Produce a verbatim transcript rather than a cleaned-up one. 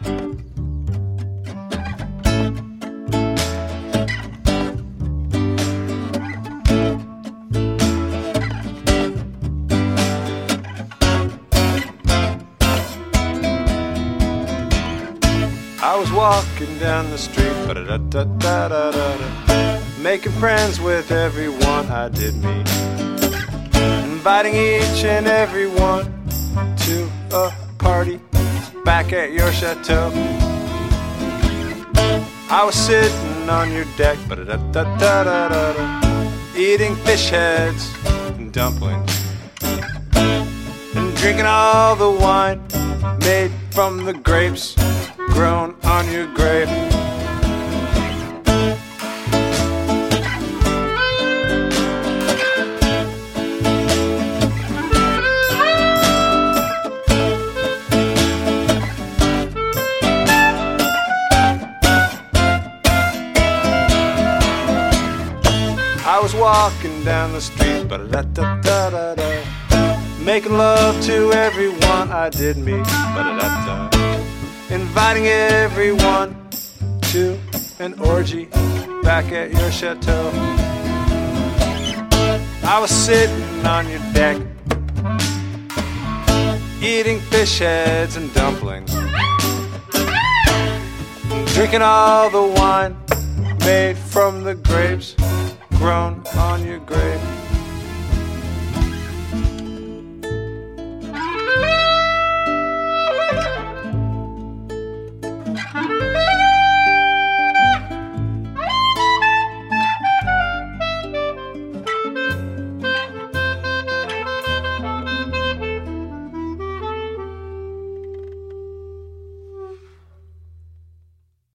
I was walking down the street, ba-da-da-da-da-da-da, making friends with everyone I did meet, inviting each and every one to a party back at your chateau. I was sitting on your deck, ba-da-da-da-da-da-da, eating fish heads and dumplings, and drinking all the wine made from the grapes grown on your grave. I was walking down the street, ba-da-da-da-da-da, making love to everyone I did meet, ba-da-da-da, inviting everyone to an orgy back at your chateau. I was sitting on your deck, eating fish heads and dumplings, drinking all the wine made from the grapes grown on your grave.